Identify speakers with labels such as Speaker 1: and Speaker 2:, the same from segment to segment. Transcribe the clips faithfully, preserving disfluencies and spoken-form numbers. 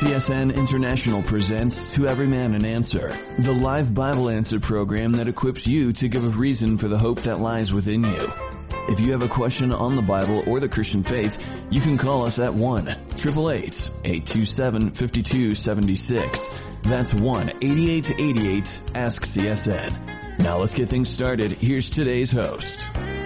Speaker 1: C S N International presents To Every Man an Answer, the live Bible answer program that equips you to give a reason for the hope that lies within you. If you have a question on the Bible or the Christian faith, you can call us at one eight eight eight, eight two seven, five two seven six. That's one eight eight eight eight, ask C S N. Now let's get things started. Here's today's host.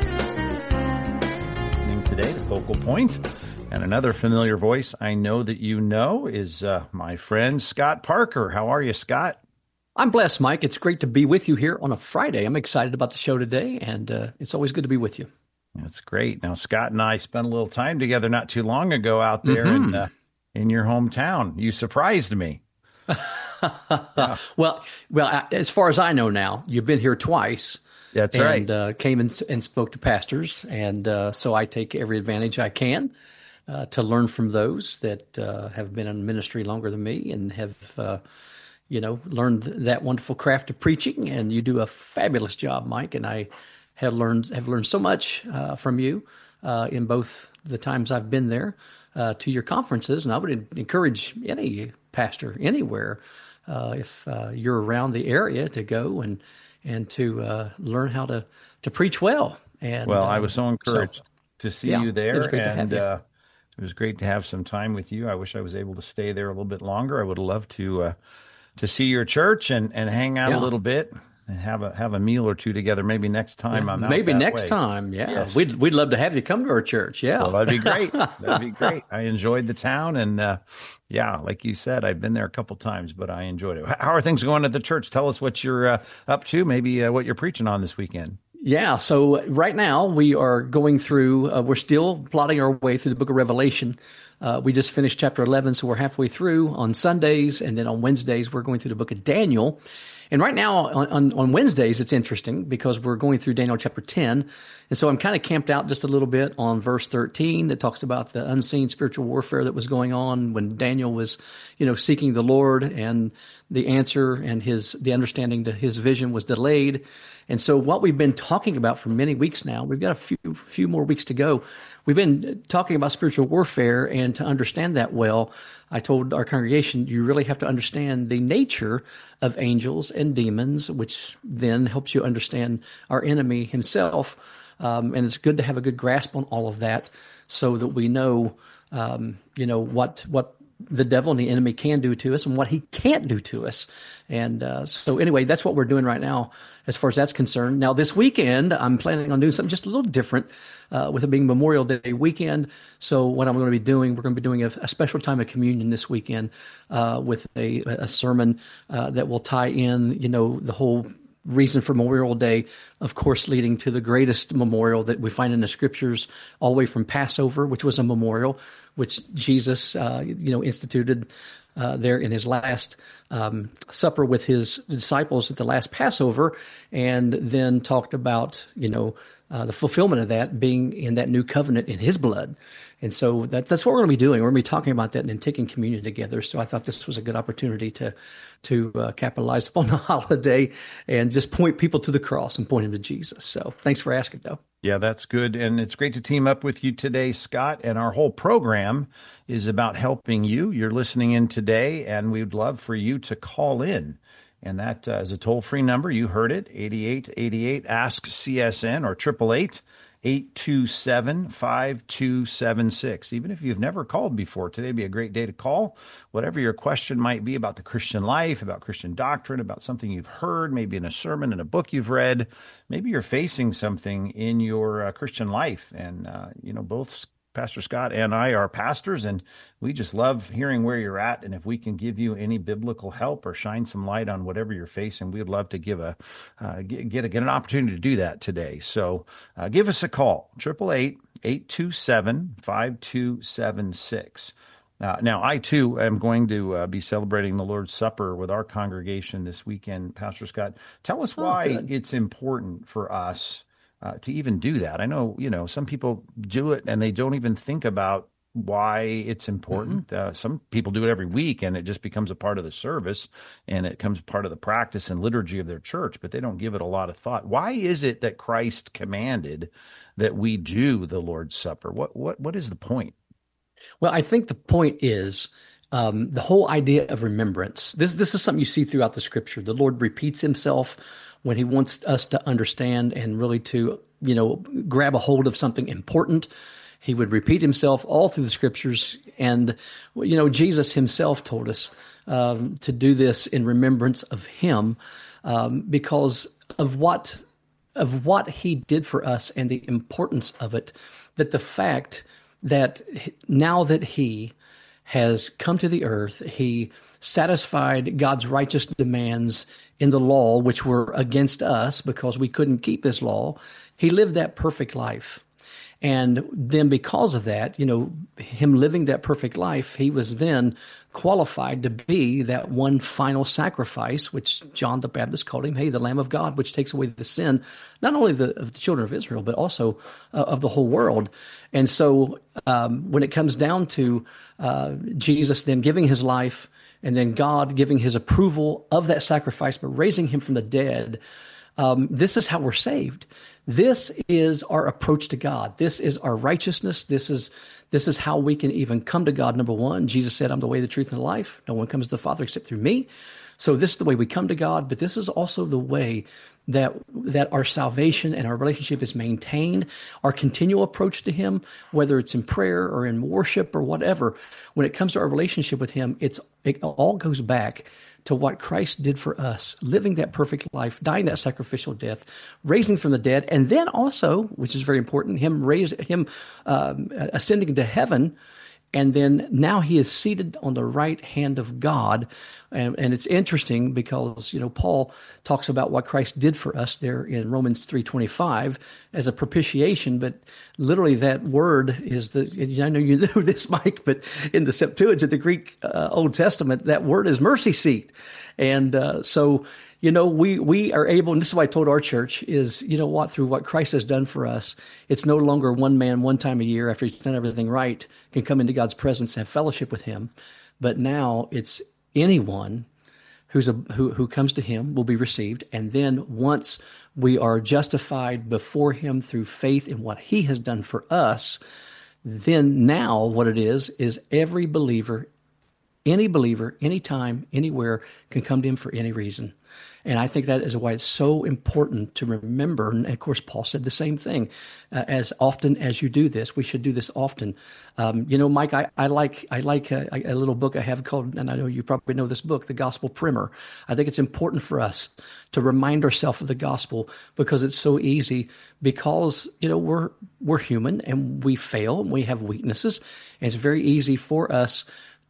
Speaker 2: Today, the focal point, and another familiar voice I know that you know is uh, my friend Scott Parker. How are you, Scott?
Speaker 3: I'm blessed, Mike. It's great to be with you here on a Friday. I'm excited about the show today, and uh, it's always good to be with you.
Speaker 2: That's great. Now, Scott and I spent a little time together not too long ago out there
Speaker 3: Mm-hmm.
Speaker 2: in uh, in your hometown. You surprised me.
Speaker 3: yeah. Well, well, as far as I know now, you've been here twice.
Speaker 2: That's
Speaker 3: and,
Speaker 2: right.
Speaker 3: And uh, came and, and spoke to pastors, and uh, so I take every advantage I can uh, to learn from those that uh, have been in ministry longer than me and have, uh, you know, learned that wonderful craft of preaching. And you do a fabulous job, Mike. And I have learned have learned so much uh, from you uh, in both the times I've been there uh, to your conferences. And I would encourage any pastor anywhere, uh, if uh, you're around the area, to go and and to uh, learn how to, to preach well. And
Speaker 2: well,
Speaker 3: uh,
Speaker 2: I was so encouraged so, to see
Speaker 3: yeah,
Speaker 2: you there.
Speaker 3: It was great
Speaker 2: and,
Speaker 3: to have you.
Speaker 2: Uh, it was great to have some time with you. I wish I was able to stay there a little bit longer. I would love to uh, to see your church and, and hang out
Speaker 3: yeah.
Speaker 2: a little bit and have a have a meal or two together. Maybe next time
Speaker 3: yeah,
Speaker 2: I'm out
Speaker 3: Maybe
Speaker 2: that
Speaker 3: next
Speaker 2: way.
Speaker 3: time, yeah.
Speaker 2: Yes.
Speaker 3: We'd, we'd love to have you come to our church, yeah.
Speaker 2: Well, that'd be great. That'd be great. I enjoyed the town, and uh, yeah, like you said, I've been there a couple times, but I enjoyed it. How are things going at the church? Tell us what you're uh, up to, maybe uh, what you're preaching on this weekend.
Speaker 3: Yeah, so right now we are going through, uh, we're still plotting our way through the book of Revelation. Uh, we just finished chapter eleven, so we're halfway through on Sundays, and then on Wednesdays we're going through the book of Daniel. And right now on, on, on Wednesdays, it's interesting because we're going through Daniel chapter ten. And so I'm kind of camped out just a little bit on verse thirteen that talks about the unseen spiritual warfare that was going on when Daniel was, you know, seeking the Lord, and the answer and his, the understanding to his vision was delayed. And so what we've been talking about for many weeks now, we've got a few, few more weeks to go. We've been talking about spiritual warfare, and to understand that well, I told our congregation, you really have to understand the nature of angels and demons, which then helps you understand our enemy himself. Um, and it's good to have a good grasp on all of that so that we know, um, you know, what, what the devil and the enemy can do to us and what he can't do to us. And uh, so anyway, that's what we're doing right now as far as that's concerned. Now, this weekend, I'm planning on doing something just a little different uh, with it being Memorial Day weekend. So what I'm going to be doing, we're going to be doing a, a special time of communion this weekend uh, with a, a sermon uh, that will tie in, you know, the whole reason for Memorial Day, of course, leading to the greatest memorial that we find in the scriptures, all the way from Passover, which was a memorial, which Jesus, uh, you know, instituted uh, there in his last um, supper with his disciples at the last Passover, and then talked about, you know, uh, the fulfillment of that being in that new covenant in his blood. And so that, that's what we're going to be doing. We're going to be talking about that and then taking communion together. So I thought this was a good opportunity to to uh, capitalize upon the holiday and just point people to the cross and point them to Jesus. So thanks for asking, though.
Speaker 2: Yeah, that's good. And it's great to team up with you today, Scott. And our whole program is about helping you. You're listening in today, and we'd love for you to call in. And that uh, is a toll-free number. You heard it, eight eight eight eight, ask C S N, or eight eight eight, eight two seven, five two seven six. Even if you've never called before, today would be a great day to call. Whatever your question might be about the Christian life, about Christian doctrine, about something you've heard, maybe in a sermon, in a book you've read, maybe you're facing something in your uh, Christian life. And, uh, you know, both Pastor Scott and I are pastors, and we just love hearing where you're at. And if we can give you any biblical help or shine some light on whatever you're facing, we'd love to give a uh, get, get a, get an opportunity to do that today. So uh, give us a call, eight eight eight, eight two seven, five two seven six. Uh, now, I, too, am going to uh, be celebrating the Lord's Supper with our congregation this weekend. Pastor Scott, tell us why
Speaker 3: oh,
Speaker 2: it's important for us Uh, to even do that. I know, you know, some people do it and they don't even think about why it's important. Mm-hmm. Uh, some people do it every week and it just becomes a part of the service and it becomes part of the practice and liturgy of their church, but they don't give it a lot of thought. Why is it that Christ commanded that we do the Lord's Supper? What, what, what is the point?
Speaker 3: Well, I think the point is Um, the whole idea of remembrance. This this is something you see throughout the Scripture. The Lord repeats Himself when He wants us to understand and really to, you know, grab a hold of something important. He would repeat Himself all through the Scriptures. And, you know, Jesus Himself told us um, to do this in remembrance of Him um, because of what of what He did for us and the importance of it, that the fact that now that He has come to the earth, He satisfied God's righteous demands in the law, which were against us because we couldn't keep His law. He lived that perfect life. And then because of that, you know, Him living that perfect life, He was then qualified to be that one final sacrifice, which John the Baptist called Him, hey, the Lamb of God, which takes away the sin, not only the, of the children of Israel, but also uh, of the whole world. And so um, when it comes down to uh, Jesus then giving His life and then God giving His approval of that sacrifice, but raising Him from the dead, Um, this is how we're saved. This is our approach to God. This is our righteousness. This is this is how we can even come to God. Number one, Jesus said, I'm the way, the truth, and the life. No one comes to the Father except through me. So this is the way we come to God, but this is also the way that that our salvation and our relationship is maintained, our continual approach to Him, whether it's in prayer or in worship or whatever. When it comes to our relationship with Him, it's it all goes back to what Christ did for us, living that perfect life, dying that sacrificial death, raising from the dead, and then also, which is very important, Him raise Him um, ascending to heaven. And then now He is seated on the right hand of God. And, and it's interesting because, you know, Paul talks about what Christ did for us there in Romans three twenty-five as a propitiation. But literally that word is the, I know you know this, Mike, but in the Septuagint, the Greek uh, Old Testament, that word is mercy seat. And uh, so, you know, we, we are able, and this is what I told our church, is, you know what, through what Christ has done for us, it's no longer one man, one time a year after He's done everything right, can come into God's presence and have fellowship with Him. But now it's anyone who's a, who, who comes to Him will be received. And then once we are justified before Him through faith in what He has done for us, then now what it is, is every believer, any believer, anytime, anywhere can come to Him for any reason. And I think that is why it's so important to remember. And of course, Paul said the same thing. Uh, as often as you do this, we should do this often. Um, you know, Mike, I, I like I like a, a little book I have called, and I know you probably know this book, The Gospel Primer. I think it's important for us to remind ourselves of the gospel because it's so easy. Because you know we're we're human and we fail and we have weaknesses, and it's very easy for us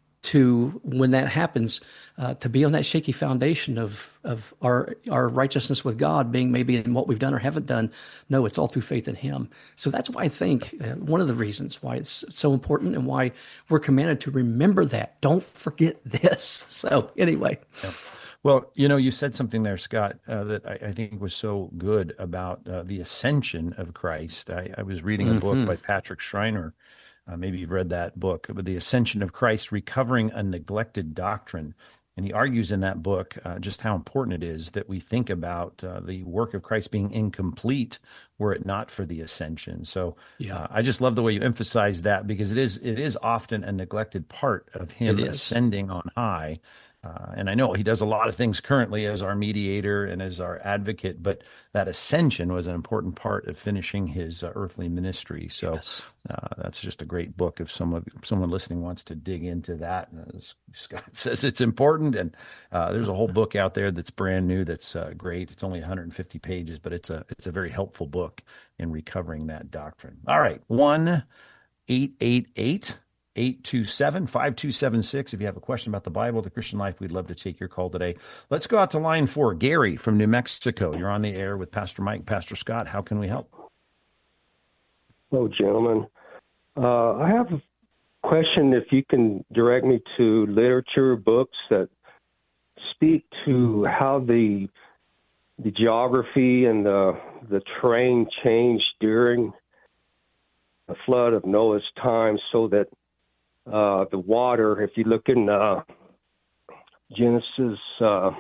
Speaker 3: to, when that happens, uh, to be on that shaky foundation of of our our righteousness with God being maybe in what we've done or haven't done. No, it's all through faith in Him. So that's why I think uh, one of the reasons why it's so important and why we're commanded to remember that. Don't forget this. So anyway.
Speaker 2: Yeah. Well, you know, you said something there, Scott, uh, that I, I think was so good about uh, the ascension of Christ. I, I was reading a mm-hmm. book by Patrick Schreiner. Uh, maybe you've read that book, but The Ascension of Christ, Recovering a Neglected Doctrine. And he argues in that book uh, just how important it is that we think about uh, the work of Christ being incomplete were it not for the ascension. So yeah. uh, I just love the way you emphasize that because it is it is often a neglected part of Him ascending on high. Uh, and I know He does a lot of things currently as our mediator and as our advocate, but that ascension was an important part of finishing His uh, earthly ministry. So yes. uh, that's just a great book if someone someone listening wants to dig into that. As Scott says, it's important, and uh, there's a whole book out there that's brand new that's uh, great. It's only one hundred fifty pages, but it's a it's a very helpful book in recovering that doctrine. All right, one eight eight eight. eight two seven, five two seven six. If you have a question about the Bible, the Christian life, we'd love to take your call today. Let's go out to line four. Gary from New Mexico. You're on the air with Pastor Mike, Pastor Scott. How can we help?
Speaker 4: Hello, gentlemen. Uh, I have a question if you can direct me to literature, books that speak to how the the geography and the the terrain changed during the flood of Noah's time so that Uh, the water, if you look in uh, Genesis uh,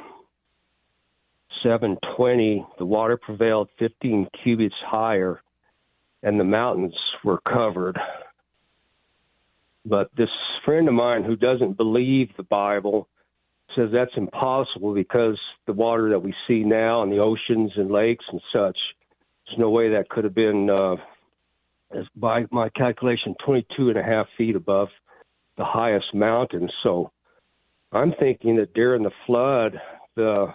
Speaker 4: seven twenty, the water prevailed fifteen cubits higher, and the mountains were covered. But this friend of mine who doesn't believe the Bible says that's impossible because the water that we see now in the oceans and lakes and such, there's no way that could have been, uh, as by my calculation, twenty-two and a half feet above the highest mountain. So I'm thinking that during the flood, the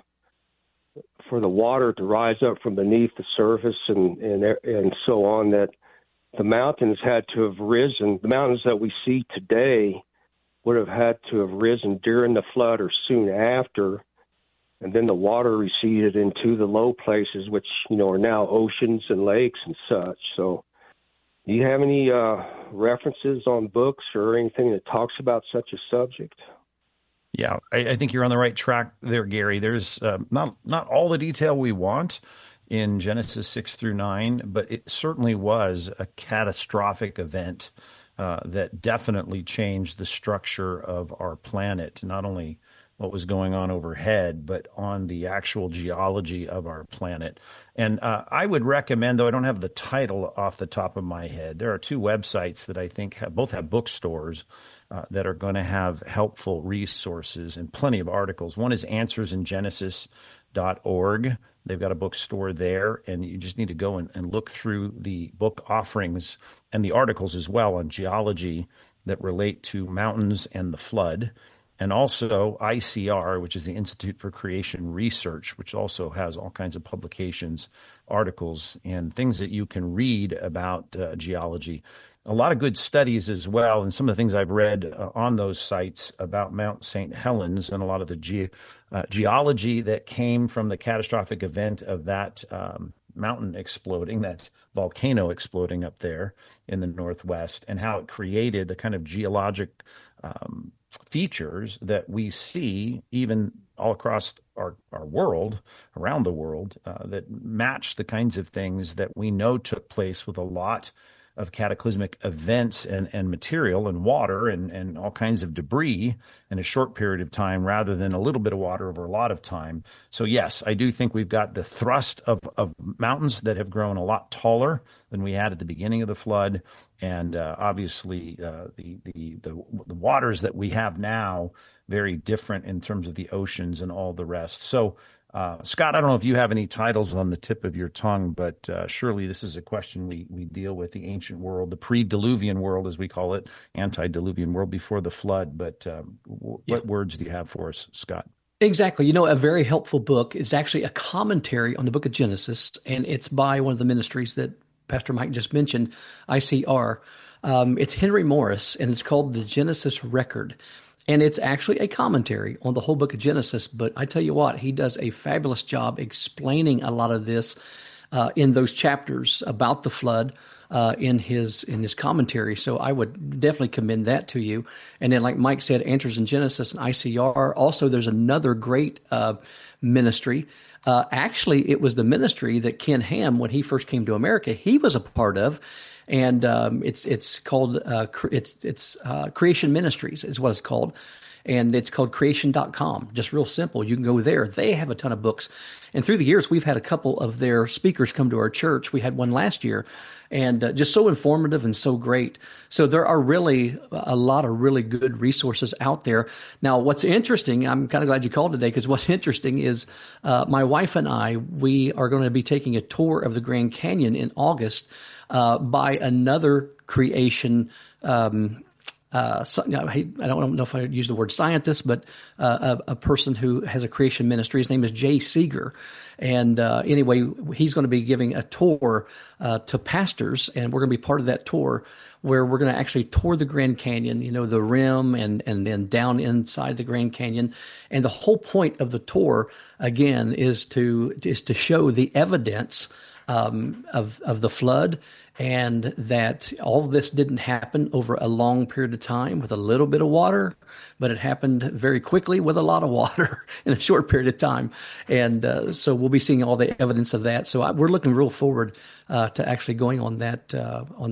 Speaker 4: for the water to rise up from beneath the surface and, and and so on, that the mountains had to have risen. The mountains that we see today would have had to have risen during the flood or soon after, and then the water receded into the low places, which, you know, are now oceans and lakes and such. So do you have any uh, references on books or anything that talks about such a subject?
Speaker 2: Yeah, I, I think you're on the right track there, Gary. There's uh, not not all the detail we want in Genesis six through nine, but it certainly was a catastrophic event uh, that definitely changed the structure of our planet, not only what was going on overhead, but on the actual geology of our planet. And uh, I would recommend, though I don't have the title off the top of my head, there are two websites that I think have, both have bookstores uh, that are going to have helpful resources and plenty of articles. One is answers in genesis dot org. They've got a bookstore there, and you just need to go and, and look through the book offerings and the articles as well on geology that relate to mountains and the flood. And also I C R, which is the Institute for Creation Research, which also has all kinds of publications, articles, and things that you can read about uh, geology. A lot of good studies as well, and some of the things I've read uh, on those sites about Mount Saint Helens and a lot of the ge- uh, geology that came from the catastrophic event of that um, mountain exploding, that volcano exploding up there in the Northwest, and how it created the kind of geologic um, features that we see even all across our, our world, around the world, uh, that match the kinds of things that we know took place with a lot of cataclysmic events and, and material and water and, and all kinds of debris in a short period of time rather than a little bit of water over a lot of time. So yes, I do think we've got the thrust of, of mountains that have grown a lot taller than we had at the beginning of the flood. And uh, obviously uh, the, the, the, the waters that we have now, very different in terms of the oceans and all the rest. So Uh, Scott, I don't know if you have any titles on the tip of your tongue, but uh, surely this is a question we, we deal with, the ancient world, the pre-diluvian world, as we call it, antediluvian world before the flood. But um, w- yeah. What words do you have for us, Scott?
Speaker 3: Exactly. You know, a very helpful book is actually a commentary on the book of Genesis, and it's by one of the ministries that Pastor Mike just mentioned, I C R. Um, it's Henry Morris, and it's called The Genesis Record. And it's actually a commentary on the whole book of Genesis. But I tell you what, he does a fabulous job explaining a lot of this uh, in those chapters about the flood uh, in his in his commentary. So I would definitely commend that to you. And then, like Mike said, Answers in Genesis and I C R. Also, there's another great uh, ministry. Uh, actually, it was the ministry that Ken Ham, when he first came to America, he was a part of. And um, it's it's called uh, it's it's uh, Creation Ministries is what it's called, and it's called creation dot com. Just real simple. You can go there. They have a ton of books, and through the years we've had a couple of their speakers come to our church. We had one last year, and uh, just so informative and so great. So there are really a lot of really good resources out there. Now, what's interesting, I'm kind of glad you called today, because what's interesting is uh, my wife and I, we are going to be taking a tour of the Grand Canyon in August. Uh, by another creation, um, uh, I don't know if I use the word scientist, but uh, a, a person who has a creation ministry. His name is Jay Seeger. And uh, anyway, he's going to be giving a tour uh, to pastors, and we're going to be part of that tour where we're going to actually tour the Grand Canyon, you know, the rim and, and then down inside the Grand Canyon. And the whole point of the tour, again, is to is to show the evidence Um, of of the flood, and that all of this didn't happen over a long period of time with a little bit of water, but it happened very quickly with a lot of water in a short period of time. And uh, so we'll be seeing all the evidence of that. So I, we're looking real forward uh, to actually going on that uh, on that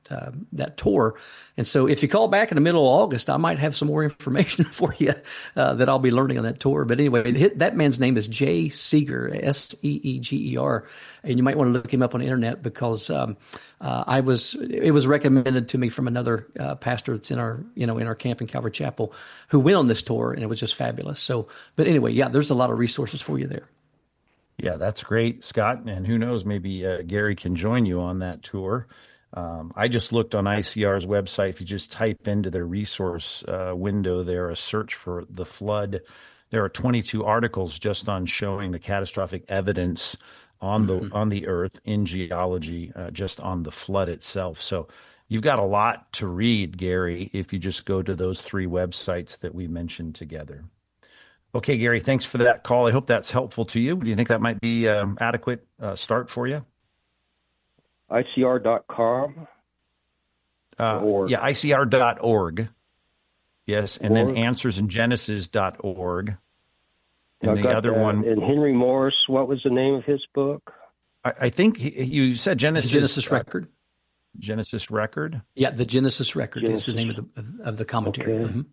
Speaker 3: uh, that tour. And so if you call back in the middle of August, I might have some more information for you uh, that I'll be learning on that tour. But anyway, that man's name is Jay Seeger, S E E G E R. And you might want to look him up on the internet because um, uh, I was it was recommended to me from another uh, pastor that's in our you know in our camp in Calvary Chapel who went on this tour, and it was just fabulous. So, but anyway, yeah, there's a lot of resources for you there.
Speaker 2: Yeah, that's great, Scott. And who knows, maybe uh, Gary can join you on that tour. Um, I just looked on I C R's website. If you just type into their resource uh, window there, a search for the flood, there are twenty-two articles just on showing the catastrophic evidence on the mm-hmm. on the earth in geology, uh, just on the flood itself. So you've got a lot to read, Gary, if you just go to those three websites that we mentioned together. Okay, Gary, thanks for that call. I hope that's helpful to you. Do you think that might be an um, adequate uh, start for you?
Speaker 4: I C R dot com?
Speaker 2: Uh, yeah, I C R dot org. Yes, and org. Then answers in genesis dot org. And
Speaker 4: I
Speaker 2: the other
Speaker 4: that.
Speaker 2: one.
Speaker 4: And Henry Morris, what was the name of his book?
Speaker 2: I, I think he, you said Genesis.
Speaker 3: The Genesis uh, Record.
Speaker 2: Genesis Record?
Speaker 3: Yeah, the Genesis Record
Speaker 4: Genesis.
Speaker 3: is the name of the, of the commentary.
Speaker 4: Okay.
Speaker 3: Mm-hmm.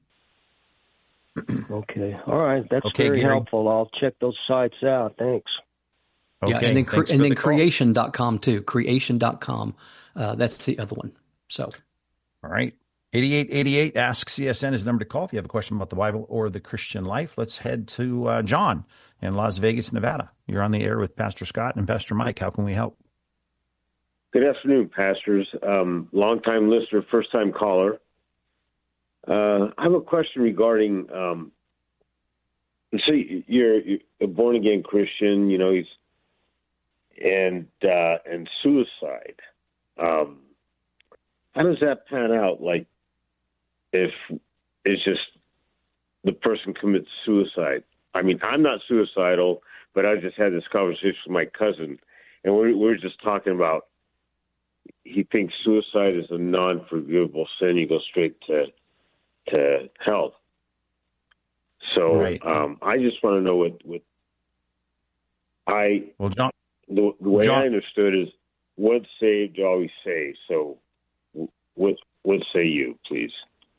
Speaker 4: Okay. All right. That's
Speaker 2: okay,
Speaker 4: very
Speaker 2: Gary.
Speaker 4: helpful. I'll check those sites out. Thanks.
Speaker 2: Okay,
Speaker 3: yeah, and then cre- and then
Speaker 2: the
Speaker 3: creation dot com too. creation dot com. Uh, that's the other one. So,
Speaker 2: all right. eighty-eight eighty-eight Ask C S N is the number to call if you have a question about the Bible or the Christian life. Let's head to uh, John in Las Vegas, Nevada. You're on the air with Pastor Scott and Pastor Mike. How can we help?
Speaker 5: Good afternoon, pastors. Um, long-time listener, first-time caller. Uh, I have a question regarding, um, so you're, you're a born-again Christian, you know, he's, and uh, and suicide. Um, how does that pan out? Like, if it's just the person commits suicide? I mean, I'm not suicidal, but I just had this conversation with my cousin, and we're, we're just talking about he thinks suicide is a non-forgivable sin. You go straight to to hell. So
Speaker 2: right.
Speaker 5: um, I just want to know what, what I,
Speaker 2: well, John,
Speaker 5: the, the way
Speaker 2: John,
Speaker 5: I understood is once saved, always saved. So what, what say you, please?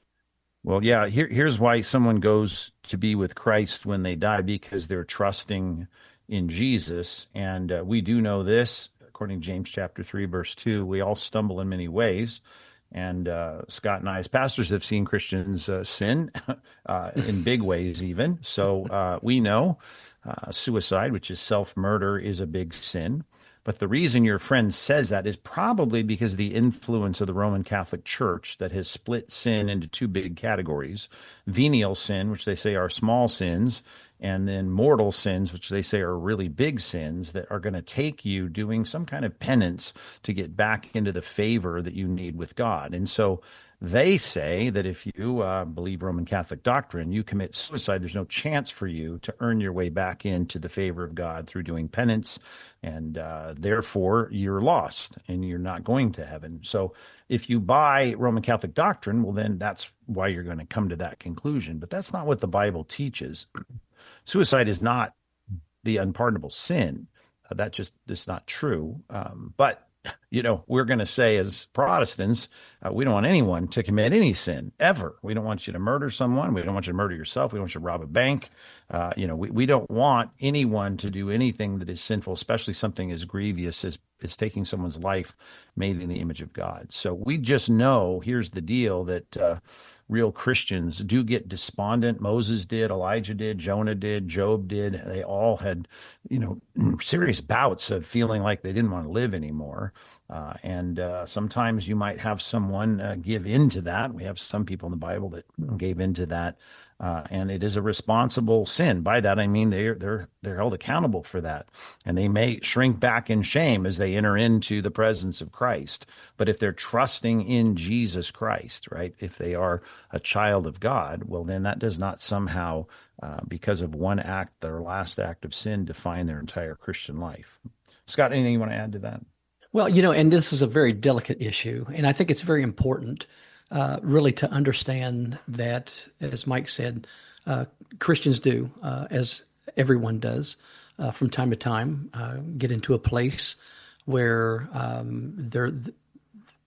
Speaker 2: Well, yeah, here, here's why someone goes to be with Christ when they die, because they're trusting in Jesus. And uh, we do know this, according to James chapter three, verse two, we all stumble in many ways. And uh, Scott and I, as pastors, have seen Christians uh, sin uh, in big ways even. So uh, we know uh, suicide, which is self-murder, is a big sin. But the reason your friend says that is probably because of the influence of the Roman Catholic Church that has split sin into two big categories: venial sin, which they say are small sins, and then mortal sins, which they say are really big sins that are going to take you doing some kind of penance to get back into the favor that you need with God. And so they say that if you uh, believe Roman Catholic doctrine, you commit suicide, there's no chance for you to earn your way back into the favor of God through doing penance, and uh, therefore you're lost and you're not going to heaven. So if you buy Roman Catholic doctrine, well, then that's why you're going to come to that conclusion. But that's not what the Bible teaches. Suicide is not the unpardonable sin. Uh, that just is not true. Um, but, you know, we're going to say as Protestants, uh, we don't want anyone to commit any sin ever. We don't want you to murder someone. We don't want you to murder yourself. We don't want you to rob a bank. Uh, you know, we, we don't want anyone to do anything that is sinful, especially something as grievous as, as taking someone's life made in the image of God. So we just know, here's the deal, that uh, real Christians do get despondent. Moses did, Elijah did, Jonah did, Job did. They all had, you know, serious bouts of feeling like they didn't want to live anymore. Uh, and uh, sometimes you might have someone uh, give into that. We have some people in the Bible that gave into that. Uh, and it is a responsible sin. By that, I mean they're they're they're held accountable for that, and they may shrink back in shame as they enter into the presence of Christ. But if they're trusting in Jesus Christ, right, if they are a child of God, well, then that does not somehow, uh, because of one act, their last act of sin, define their entire Christian life. Scott, anything you want to add to that?
Speaker 3: Well, you know, and this is a very delicate issue, and I think it's very important. Uh, really to understand that, as Mike said, uh, Christians do, uh, as everyone does, uh, from time to time, uh, get into a place where um, they're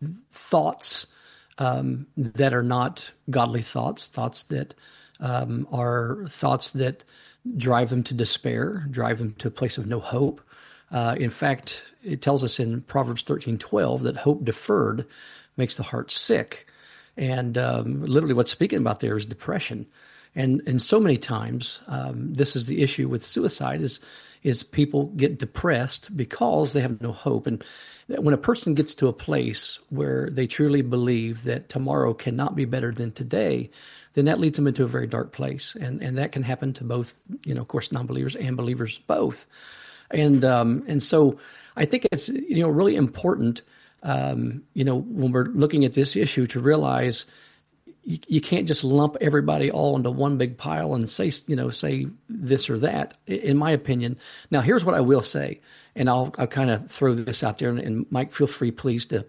Speaker 3: thoughts um, that are not godly thoughts, thoughts that um, are thoughts that drive them to despair, drive them to a place of no hope. Uh, in fact, it tells us in Proverbs thirteen twelve that hope deferred makes the heart sick. And um, literally what's speaking about there is depression. And and so many times, um, this is the issue with suicide is, is people get depressed because they have no hope. And when a person gets to a place where they truly believe that tomorrow cannot be better than today, then that leads them into a very dark place. And and that can happen to both, you know, of course, non-believers and believers both. And um, and so I think it's, you know, really important, um, you know, when we're looking at this issue to realize you, you can't just lump everybody all into one big pile and say, you know, say this or that, in my opinion. Now, here's what I will say, and I'll, I'll kind of throw this out there, and, and Mike, feel free, please, to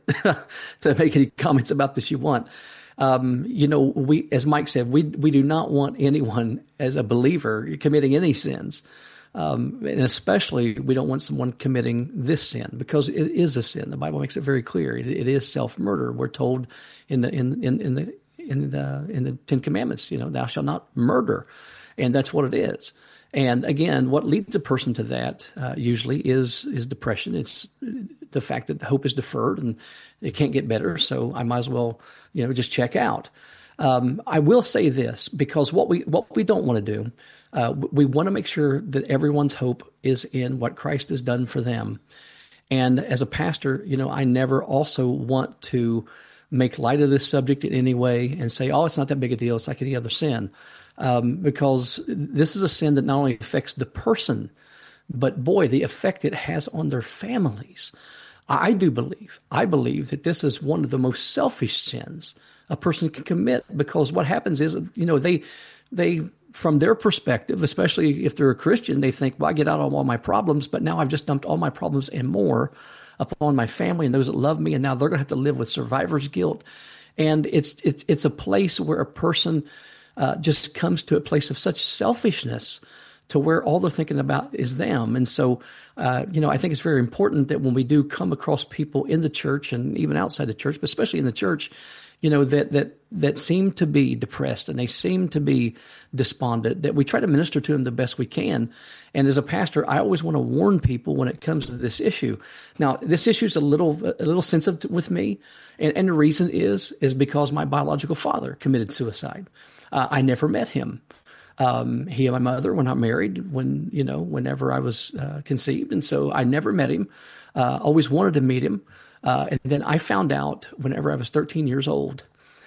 Speaker 3: to make any comments about this you want. Um, you know, we, as Mike said, we we do not want anyone as a believer committing any sins. Um, and especially, we don't want someone committing this sin, because it is a sin. The Bible makes it very clear. It, it is self-murder. We're told in the in in, in the in the in the Ten Commandments, you know, thou shalt not murder, and that's what it is. And again, what leads a person to that uh, usually is is depression. It's the fact that hope is deferred and it can't get better. So I might as well, you know, just check out. Um, I will say this, because what we what we don't want to do. Uh, we want to make sure that everyone's hope is in what Christ has done for them. And as a pastor, you know, I never also want to make light of this subject in any way and say, oh, it's not that big a deal. It's like any other sin. Um, because this is a sin that not only affects the person, but boy, the effect it has on their families. I do believe, I believe that this is one of the most selfish sins a person can commit, because what happens is, you know, they, they, from their perspective, especially if they're a Christian, they think, well, I get out of all my problems, but now I've just dumped all my problems and more upon my family and those that love me, and now they're going to have to live with survivor's guilt. And it's it's it's a place where a person uh, just comes to a place of such selfishness to where all they're thinking about is them. And so, uh, you know, I think it's very important that when we do come across people in the church and even outside the church, but especially in the church, you know, that that that seem to be depressed and they seem to be despondent, that we try to minister to them the best we can. And as a pastor, I always want to warn people when it comes to this issue. Now, this issue is a little a little sensitive with me, and, and the reason is is because my biological father committed suicide. Uh, I never met him. Um, he and my mother were not married when, you know, whenever I was uh, conceived, and so I never met him. Uh, always wanted to meet him. Uh, and then I found out whenever I was thirteen years old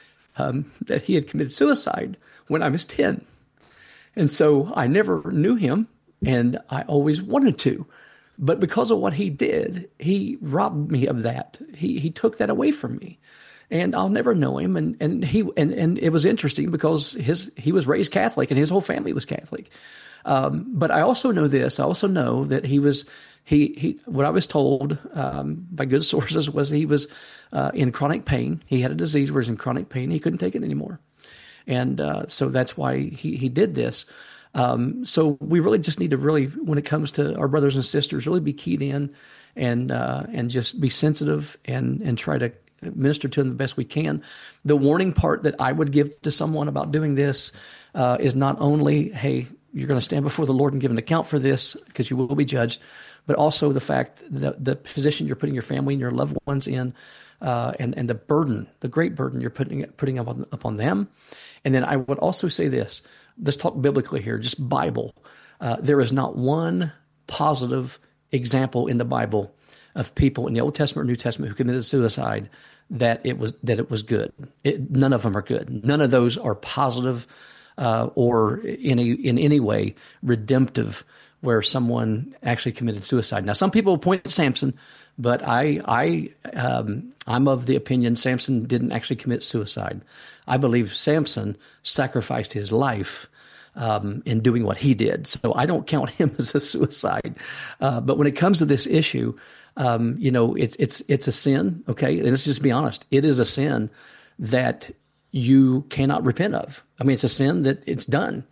Speaker 3: um, that he had committed suicide when I was ten. And so I never knew him, and I always wanted to. But because of what he did, he robbed me of that. He he took that away from me. And I'll never know him. And and he and, and it was interesting because his he was raised Catholic and his whole family was Catholic. Um, but I also know this. I also know that he was he he. What I was told um, by good sources was he was uh, in chronic pain. He had a disease where he was in chronic pain. He couldn't take it anymore, and uh, so that's why he he did this. Um, so we really just need to really, when it comes to our brothers and sisters, really be keyed in and uh, and just be sensitive and and try to minister to them the best we can. The warning part that I would give to someone about doing this uh, is not only, hey, you're going to stand before the Lord and give an account for this because you will be judged, but also the fact that the position you're putting your family and your loved ones in, uh, and, and the burden, the great burden you're putting putting up on, upon them. And then I would also say this, let's talk biblically here, just Bible. Uh, there is not one positive example in the Bible of people in the Old Testament or New Testament who committed suicide that it was that it was good. It, none of them are good. None of those are positive uh, or in a, in any way redemptive, where someone actually committed suicide. Now, some people point to Samson, but I I um, I'm of the opinion Samson didn't actually commit suicide. I believe Samson sacrificed his life Um, in doing what he did. So I don't count him as a suicide. Uh, but when it comes to this issue, um, you know, it's, it's, it's a sin. Okay. And let's just be honest. It is a sin that you cannot repent of. I mean, it's a sin that it's done.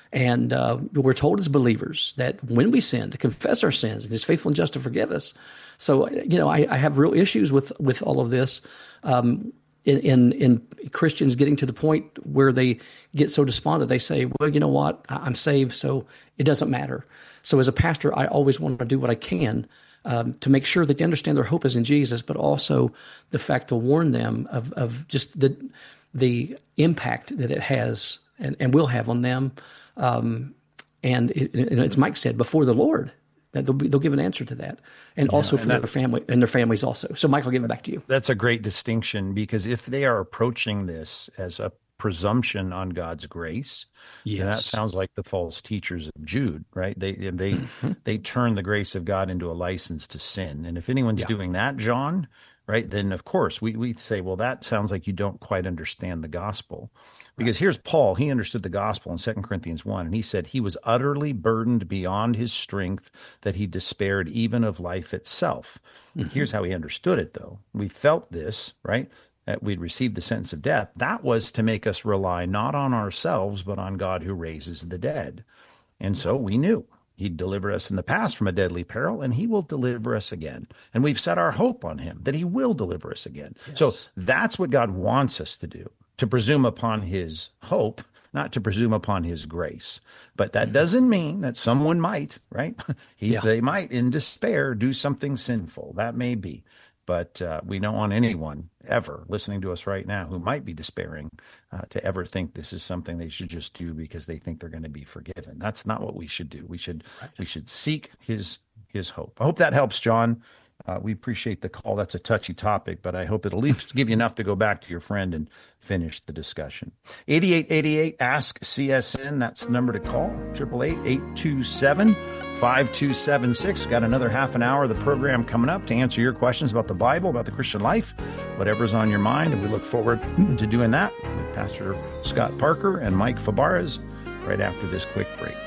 Speaker 3: And uh, we're told as believers that when we sin, to confess our sins, and He's faithful and just to forgive us. So, you know, I, I have real issues with with all of this. Um, in, in in Christians getting to the point where they get so despondent, they say, well, you know what, I'm saved, so it doesn't matter. So as a pastor, I always want to do what I can um, to make sure that they understand their hope is in Jesus, but also the fact to warn them of, of just the the impact that it has and, and will have on them. Um, and, it, and as Mike said, before the Lord, that they'll, be, they'll give an answer to that, and yeah, also for and their family and their families also. So, Mike, I'll give it back to you.
Speaker 2: That's a great distinction, because if they are approaching this as a presumption on God's grace, yes, and that sounds like the false teachers of Jude, right? They they mm-hmm. they turn the grace of God into a license to sin, and if anyone's yeah. doing that, John, right, then of course we we say, well, that sounds like you don't quite understand the gospel. Because here's Paul, he understood the gospel in Second Corinthians one, and he said he was utterly burdened beyond his strength, that he despaired even of life itself. Mm-hmm. Here's how he understood it, though. We felt this, right, that we'd received the sentence of death. That was to make us rely not on ourselves, but on God who raises the dead. And so we knew He'd deliver us in the past from a deadly peril, and He will deliver us again. And we've set our hope on Him, that He will deliver us again. Yes. So that's what God wants us to do, to presume upon His hope, not to presume upon His grace. But that doesn't mean that someone might, right? he, yeah. They might, in despair, do something sinful. That may be. But uh, we don't want anyone ever listening to us right now who might be despairing uh, to ever think this is something they should just do because they think they're going to be forgiven. That's not what we should do. We should right. we should seek His His hope. I hope that helps, John. Uh, we appreciate the call. That's a touchy topic, but I hope it'll at least give you enough to go back to your friend and finish the discussion. eighty-eight eighty-eight, ask C S N. That's the number to call. eight eight eight, eight two seven, five two seven six. Got another half an hour of the program coming up to answer your questions about the Bible, about the Christian life, whatever's on your mind. And we look forward to doing that with Pastor Scott Parker and Mike Fabarez right after this quick break.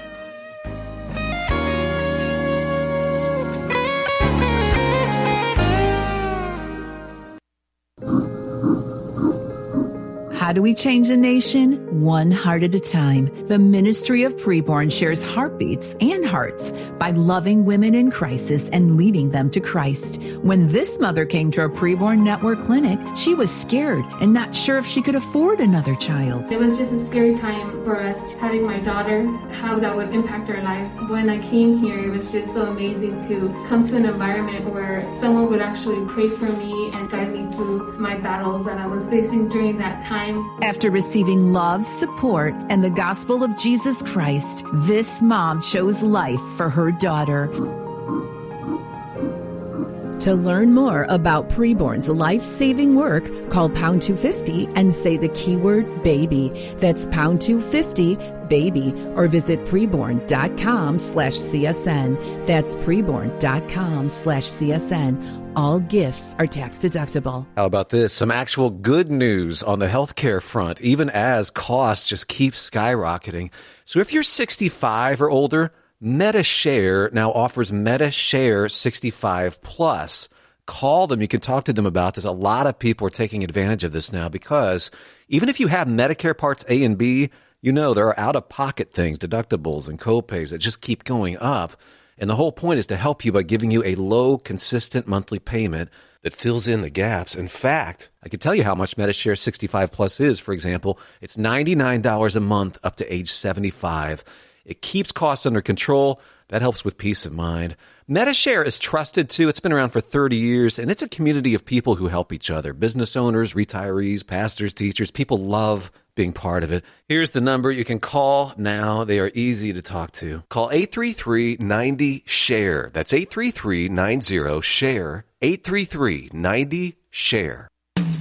Speaker 6: How do we change a nation? One heart at a time. The Ministry of Preborn shares heartbeats and hearts by loving women in crisis and leading them to Christ. When this mother came to a Preborn Network clinic, she was scared and not sure if she could afford another child.
Speaker 7: It was just a scary time for us, having my daughter, how that would impact our lives. When I came here, it was just so amazing to come to an environment where someone would actually pray for me and guide me through my battles that I was facing during that time.
Speaker 6: After receiving love, support, and the gospel of Jesus Christ, this mom chose life for her daughter. To learn more about Preborn's life-saving work, call pound two fifty and say the keyword baby. That's pound two fifty baby, or visit preborn.com slash CSN. That's preborn.com slash CSN. All gifts are tax deductible.
Speaker 8: How about this? Some actual good news on the healthcare front, even as costs just keep skyrocketing. So if you're sixty-five or older, MediShare now offers MediShare sixty-five plus. Call them. You can talk to them about this. A lot of people are taking advantage of this now because even if you have Medicare Parts A and B, you know there are out-of-pocket things, deductibles and copays that just keep going up. And the whole point is to help you by giving you a low, consistent monthly payment that fills in the gaps. In fact, I can tell you how much MediShare sixty-five plus is. For example, it's ninety-nine dollars a month up to age seventy-five. It keeps costs under control. That helps with peace of mind. MediShare is trusted, too. It's been around for thirty years, and it's a community of people who help each other. Business owners, retirees, pastors, teachers. People love being part of it. Here's the number you can call now. They are easy to talk to. Call eight three three, nine zero, SHARE. That's eight three three, nine zero, SHARE. eight three three, nine zero, SHARE.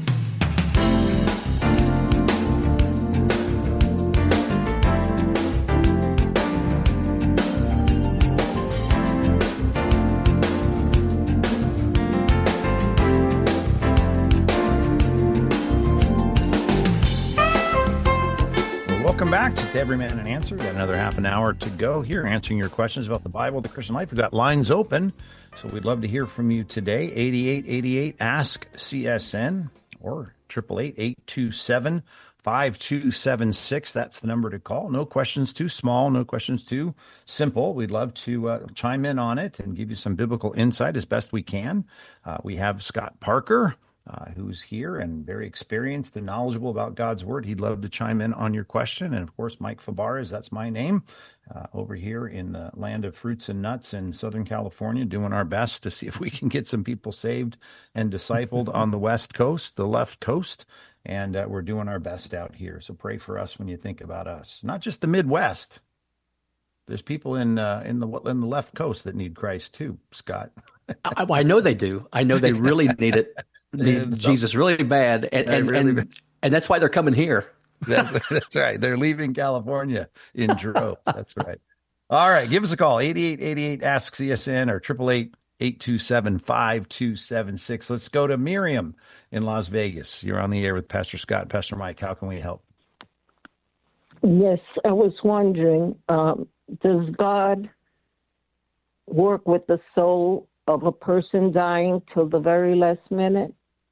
Speaker 2: Welcome back to Every Man an Answer. Got another half an hour to go here answering your questions about the Bible, the Christian life. We've got lines open, so we'd love to hear from you today. eighty-eight eighty-eight, ask C S N, or eight eight eight, eight two seven, five two seven six. That's the number to call. No questions too small, no questions too simple. We'd love to uh, chime in on it and give you some biblical insight as best we can. Uh, we have Scott Parker, uh, who's here and very experienced and knowledgeable about God's Word. He'd love to chime in on your question. And, of course, Mike Fabarez, that's my name, uh, over here in the land of fruits and nuts in Southern California, doing our best to see if we can get some people saved and discipled on the West Coast, the left coast. And uh, we're doing our best out here. So pray for us when you think about us. Not just the Midwest. There's people in uh, in the in the left coast that need Christ too, Scott.
Speaker 3: I, I know they do. I know they really need it. Need Jesus really bad, and and, really and, bad. and that's why they're coming here.
Speaker 2: that's, that's right. They're leaving California in droves. That's right. All right, give us a call. eighty-eight eighty-eight ask C S N or eight eight eight, eight two seven, five two seven six. Let's go to Miriam in Las Vegas. You're on the air with Pastor Scott, Pastor Mike. How can we help?
Speaker 9: Yes, I was wondering, um, does God work with the soul of a person dying till the very last minute?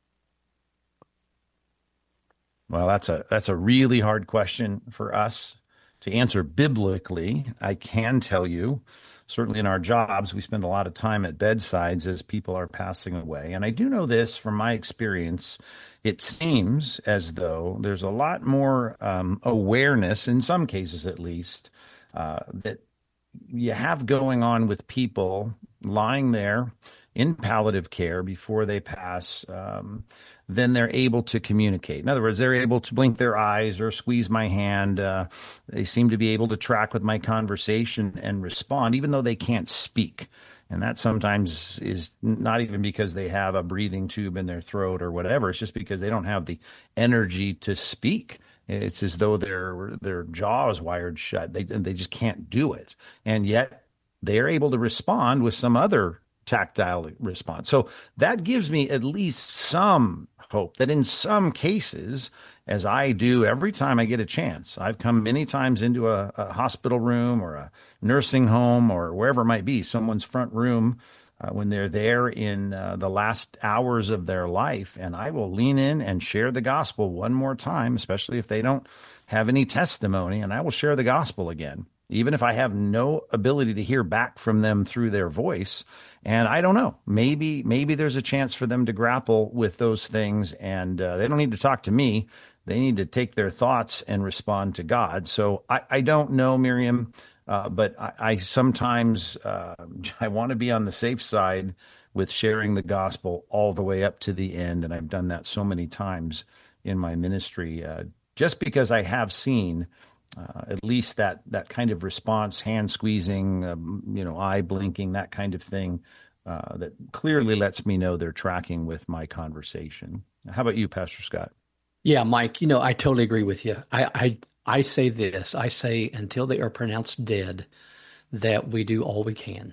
Speaker 2: Well, that's a that's a really hard question for us to answer biblically. I can tell you, certainly in our jobs, we spend a lot of time at bedsides as people are passing away. And I do know this from my experience. It seems as though there's a lot more um, awareness, in some cases at least, uh, that you have going on with people lying there in palliative care before they pass, um, then they're able to communicate. In other words, they're able to blink their eyes or squeeze my hand. Uh, they seem to be able to track with my conversation and respond, even though they can't speak. And that sometimes is not even because they have a breathing tube in their throat or whatever. It's just because they don't have the energy to speak. It's as though their their jaw is wired shut. They they just can't do it. And yet they are able to respond with some other tactile response. So that gives me at least some hope that in some cases, as I do every time I get a chance, I've come many times into a, a hospital room or a nursing home or wherever it might be, someone's front room uh, when they're there in uh, the last hours of their life, and I will lean in and share the gospel one more time, especially if they don't have any testimony, and I will share the gospel again, even if I have no ability to hear back from them through their voice. And I don't know, maybe maybe there's a chance for them to grapple with those things, and uh, they don't need to talk to me. They need to take their thoughts and respond to God. So I, I don't know, Miriam, uh, but I, I sometimes uh, I want to be on the safe side with sharing the gospel all the way up to the end, and I've done that so many times in my ministry, uh, just because I have seen Uh, at least that that kind of response, hand squeezing, um, you know, eye blinking, that kind of thing, uh, that clearly lets me know they're tracking with my conversation. How about you, Pastor Scott?
Speaker 3: Yeah, Mike, you know, I totally agree with you. I, I, I say this, I say until they are pronounced dead, that we do all we can.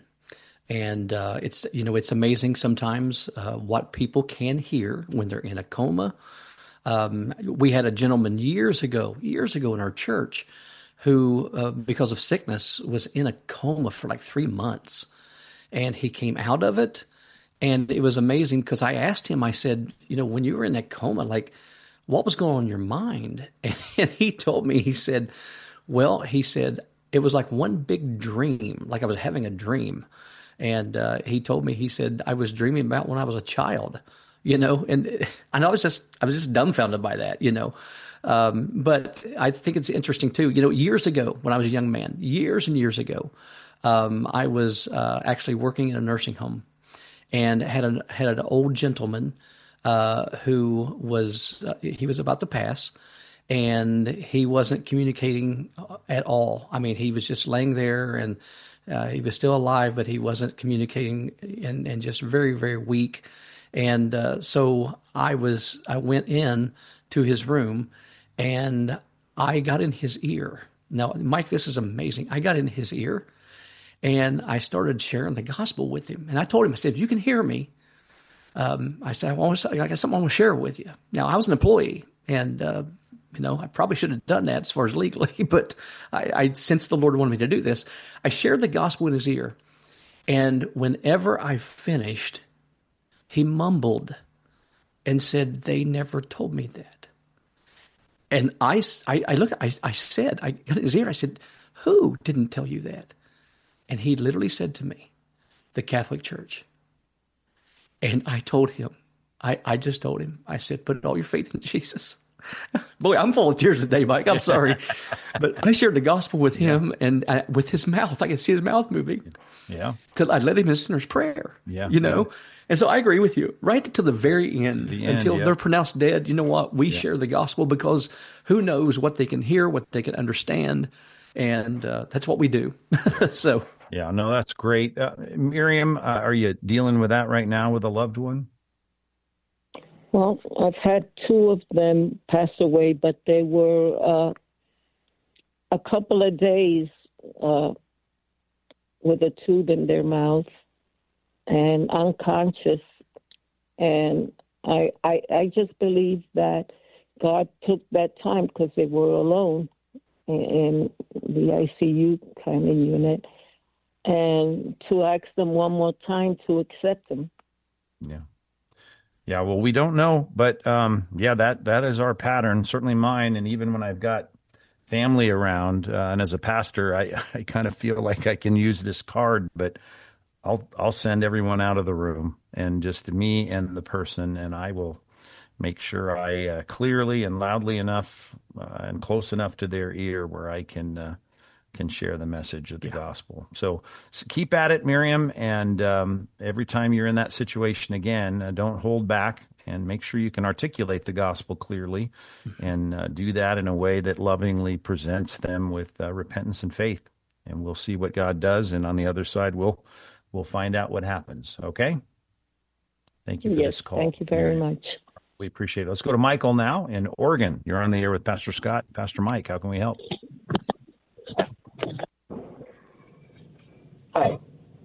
Speaker 3: And uh, it's, you know, it's amazing sometimes uh, what people can hear when they're in a coma. Um, we had a gentleman years ago, years ago in our church who, uh, because of sickness, was in a coma for like three months. And he came out of it. And it was amazing because I asked him, I said, you know, when you were in that coma, like, what was going on in your mind? And, and he told me, he said, well, he said, it was like one big dream, like I was having a dream. And uh, he told me, he said, I was dreaming about when I was a child. You know, and and I was just I was just dumbfounded by that, you know. Um, but I think it's interesting too. You know, years ago when I was a young man, years and years ago, um, I was uh, actually working in a nursing home, and had an had an old gentleman uh, who was uh, he was about to pass, and he wasn't communicating at all. I mean, he was just laying there, and uh, he was still alive, but he wasn't communicating, and and just very very weak. And uh, so I was, I went in to his room and I got in his ear. Now, Mike, this is amazing. I got in his ear and I started sharing the gospel with him. And I told him, I said, if you can hear me, um, I said, I, want to, I got something I want to share with you. Now, I was an employee and, uh, you know, I probably should have done that as far as legally, but I, I sensed the Lord wanted me to do this. I shared the gospel in his ear. And whenever I finished, he mumbled and said, they never told me that. And I, I, I looked, I, I said, I got in his ear, I said, who didn't tell you that? And he literally said to me, the Catholic Church. And I told him, I, I just told him, I said, put all your faith in Jesus. Boy, I'm full of tears today, Mike. I'm sorry. But I shared the gospel with him yeah. and uh, with his mouth. I could see his mouth moving.
Speaker 2: Yeah.
Speaker 3: Till I led him in a sinner's prayer.
Speaker 2: Yeah.
Speaker 3: You know? Yeah. And so I agree with you. Right to the very end,
Speaker 2: the end
Speaker 3: until
Speaker 2: yeah.
Speaker 3: they're pronounced dead, you know what? We
Speaker 2: yeah.
Speaker 3: share the gospel because who knows what they can hear, what they can understand. And uh, that's what we do. So.
Speaker 2: Yeah, no, that's great. Uh, Miriam, uh, are you dealing with that right now with a loved one?
Speaker 9: Well, I've had two of them pass away, but they were uh, a couple of days uh, with a tube in their mouth and unconscious. And I, I, I just believe that God took that time because they were alone in the I C U kind of unit, and to ask them one more time to accept them.
Speaker 2: Yeah. Yeah, well, we don't know, but um, yeah, that that is our pattern, certainly mine. And even when I've got family around, uh, and as a pastor, I, I kind of feel like I can use this card, but I'll I'll send everyone out of the room and just me and the person, and I will make sure I uh, clearly and loudly enough uh, and close enough to their ear where I can uh, can share the message of the yeah. gospel. So, so keep at it, Miriam. And um, every time you're in that situation again, uh, don't hold back and make sure you can articulate the gospel clearly mm-hmm. and uh, do that in a way that lovingly presents them with uh, repentance and faith. And we'll see what God does. And on the other side, we'll we'll find out what happens. Okay? Thank you for
Speaker 9: yes,
Speaker 2: this call.
Speaker 9: Thank you very
Speaker 2: Miriam.
Speaker 9: much.
Speaker 2: We appreciate it. Let's go to Michael now in Oregon. You're on the air with Pastor Scott. Pastor Mike, how can we help?
Speaker 10: Hi.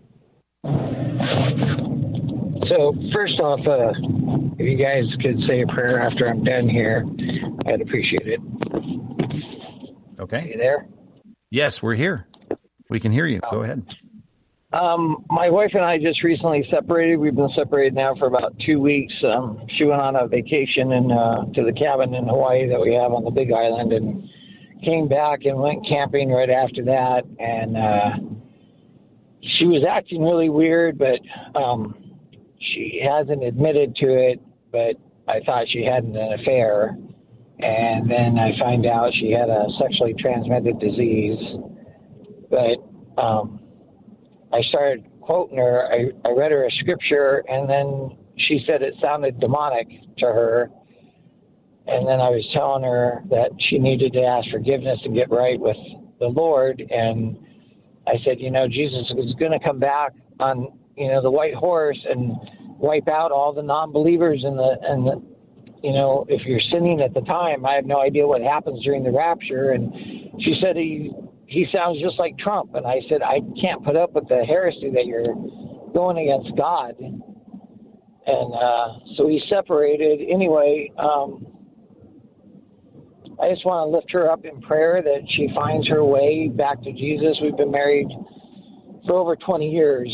Speaker 10: So first off, uh, if you guys could say a prayer after I'm done here, I'd appreciate it.
Speaker 2: Okay.
Speaker 10: Are you there?
Speaker 2: Yes, we're here. We can hear you. Go ahead.
Speaker 10: Um, my wife and I just recently separated. We've been separated now for about two weeks. Um, she went on a vacation in, uh, to the cabin in Hawaii that we have on the Big Island and came back and went camping right after that. And, uh, she was acting really weird, but um, she hasn't admitted to it, but I thought she had an affair. And then I find out she had a sexually transmitted disease. But um, I started quoting her. I, I read her a scripture, and then she said it sounded demonic to her. And then I was telling her that she needed to ask forgiveness and get right with the Lord. And I said, you know, Jesus is going to come back on, you know, the white horse and wipe out all the non-believers and the, and the, you know, if you're sinning at the time, I have no idea what happens during the rapture. And she said, he, he sounds just like Trump. And I said, I can't put up with the heresy that you're going against God. And uh, so we separated. Anyway, um, I just want to lift her up in prayer that she finds her way back to Jesus. We've been married for over twenty years.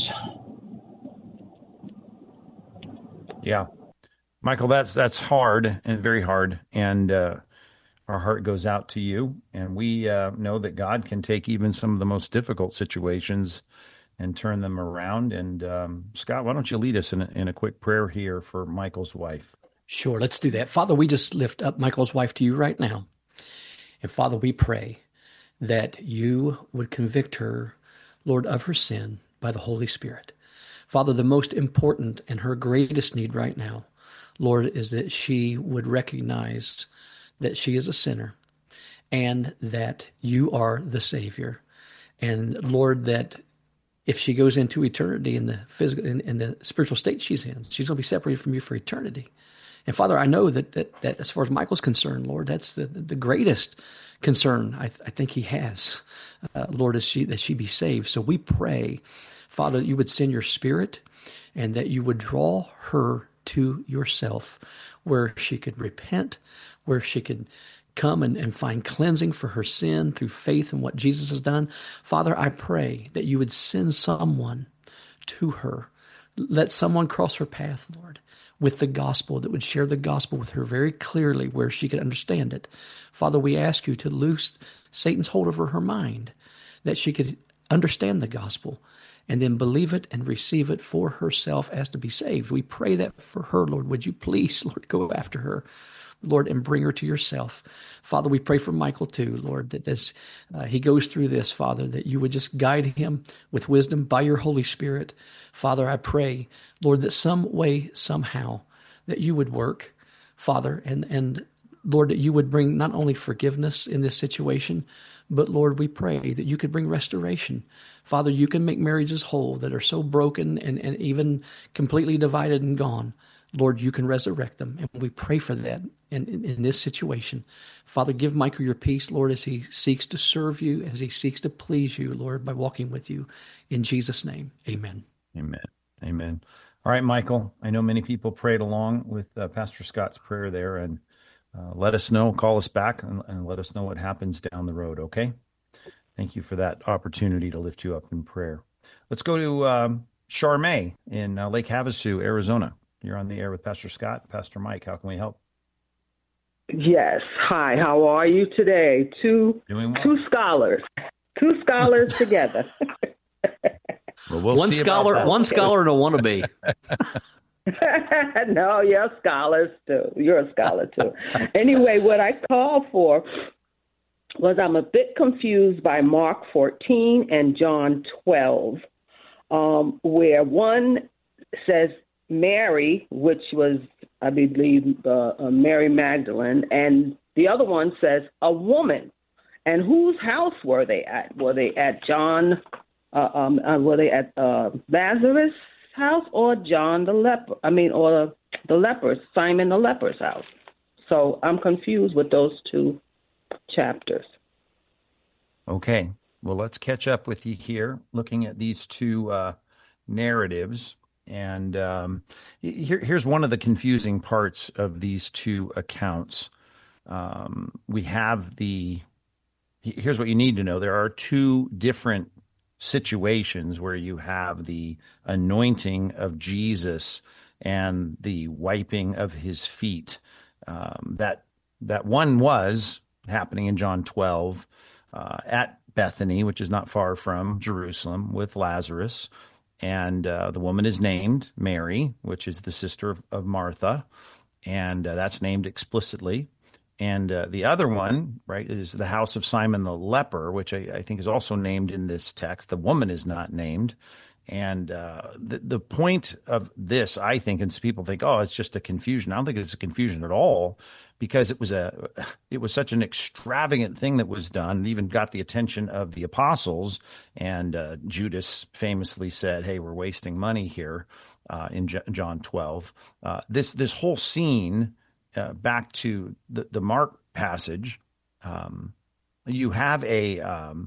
Speaker 2: Yeah. Michael, that's that's hard and very hard. And uh, our heart goes out to you. And we uh, know that God can take even some of the most difficult situations and turn them around. And um, Scott, why don't you lead us in a, in a quick prayer here for Michael's wife?
Speaker 3: Sure, let's do that. Father, we just lift up Michael's wife to you right now. And Father, we pray that you would convict her, Lord, of her sin by the Holy Spirit. Father, the most important and her greatest need right now, Lord, is that she would recognize that she is a sinner and that you are the Savior. And Lord, that if she goes into eternity in the physical, in, in the spiritual state she's in, she's going to be separated from you for eternity. And Father, I know that that, that as far as Michael's concerned, Lord, that's the, the greatest concern I, I think he has, uh, Lord, is she, that she be saved. So we pray, Father, that you would send your Spirit and that you would draw her to yourself where she could repent, where she could come and, and find cleansing for her sin through faith in what Jesus has done. Father, I pray that you would send someone to her. Let someone cross her path, Lord, with the gospel, that would share the gospel with her very clearly where she could understand it. Father, we ask you to loose Satan's hold over her mind, that she could understand the gospel and then believe it and receive it for herself as to be saved. We pray that for her, Lord. Would you please, Lord, go after her, Lord, and bring her to yourself. Father, we pray for Michael too, Lord, that as uh, he goes through this, Father, that you would just guide him with wisdom by your Holy Spirit. Father, I pray, Lord, that some way, somehow, that you would work, Father, and, and Lord, that you would bring not only forgiveness in this situation, but Lord, we pray that you could bring restoration. Father, you can make marriages whole that are so broken and, and even completely divided and gone. Lord, you can resurrect them, and we pray for that in, in, in this situation. Father, give Michael your peace, Lord, as he seeks to serve you, as he seeks to please you, Lord, by walking with you. In Jesus' name, amen.
Speaker 2: Amen. Amen. All right, Michael, I know many people prayed along with uh, Pastor Scott's prayer there, and uh, let us know, call us back, and, and let us know what happens down the road, okay? Thank you for that opportunity to lift you up in prayer. Let's go to um, Charmaine in uh, Lake Havasu, Arizona. You're on the air with Pastor Scott, Pastor Mike. How can we help?
Speaker 11: Yes. Hi, how are you today? Two
Speaker 2: Doing well.
Speaker 11: Two scholars. Two scholars together.
Speaker 2: Well, we'll
Speaker 3: one
Speaker 2: see
Speaker 3: scholar,
Speaker 2: about that.
Speaker 3: one scholar and a wannabe.
Speaker 11: No, you're scholars too. You're a scholar too. Anyway, what I called for was I'm a bit confused by Mark fourteen and John twelve, um, where one says Mary, which was, I believe, uh, uh, Mary Magdalene, and the other one says a woman. And whose house were they at? Were they at John? Uh, um, uh, were they at uh, Lazarus' house or John the leper? I mean, or the leper, Simon the leper's house. So I'm confused with those two chapters.
Speaker 2: Okay. Well, let's catch up with you here, looking at these two uh, narratives. And um, here, here's one of the confusing parts of these two accounts. Um, we have the, here's what you need to know. There are two different situations where you have the anointing of Jesus and the wiping of his feet. Um, that, that one was happening in John twelve uh, at Bethany, which is not far from Jerusalem, with Lazarus. And uh, the woman is named Mary, which is the sister of, of Martha, and uh, that's named explicitly. And uh, the other one, right, is the house of Simon the leper, which I, I think is also named in this text. The woman is not named. And uh, the, the point of this, I think, and people think, oh, it's just a confusion. I don't think it's a confusion at all, because it was a, it was such an extravagant thing that was done. It even got the attention of the apostles. And uh, Judas famously said, "Hey, we're wasting money here." Uh, in J- John twelve, uh, this this whole scene, uh, back to the the Mark passage, um, you have a. Um,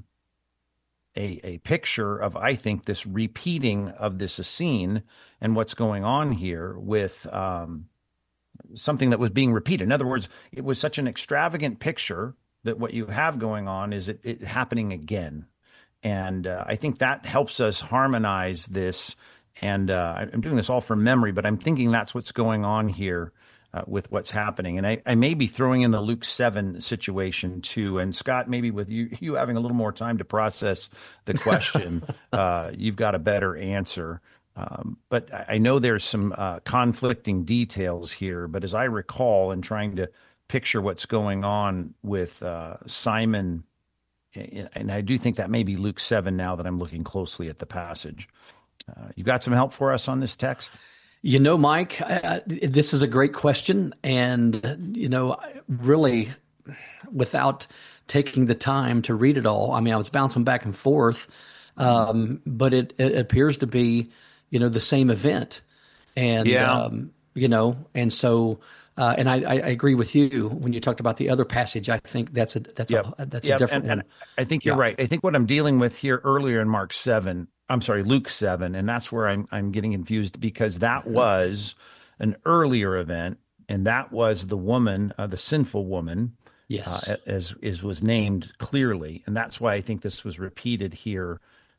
Speaker 2: A, a picture of, I think, this repeating of this scene and what's going on here with um, something that was being repeated. In other words, it was such an extravagant picture that what you have going on is it, it happening again. And uh, I think that helps us harmonize this. And uh, I'm doing this all from memory, but I'm thinking that's what's going on here Uh, with what's happening. And I, I may be throwing in the Luke seven situation too. And Scott, maybe with you, you having a little more time to process the question, uh, you've got a better answer. Um, but I, I know there's some uh, conflicting details here. But as I recall, in trying to picture what's going on with uh, Simon, and I do think that may be Luke seven now that I'm looking closely at the passage. Uh, you got some help for us on this text?
Speaker 3: You know, Mike, I, I, this is a great question. And, you know, really, without taking the time to read it all, I mean, I was bouncing back and forth, um, but it, it appears to be, you know, the same event. And,
Speaker 2: yeah.
Speaker 3: um, you know, and so, uh, and I, I agree with you when you talked about the other passage. I think that's a, that's
Speaker 2: yep.
Speaker 3: a, that's
Speaker 2: yep.
Speaker 3: a different
Speaker 2: and,
Speaker 3: one.
Speaker 2: And I think you're
Speaker 3: yeah.
Speaker 2: right. I think what I'm dealing with here earlier in Mark seven, I'm sorry, Luke seven, and that's where I'm I'm getting confused, because that was an earlier event, and that was the woman, uh, the sinful woman,
Speaker 3: yes,
Speaker 2: uh, as is was named clearly, and that's why I think this was repeated here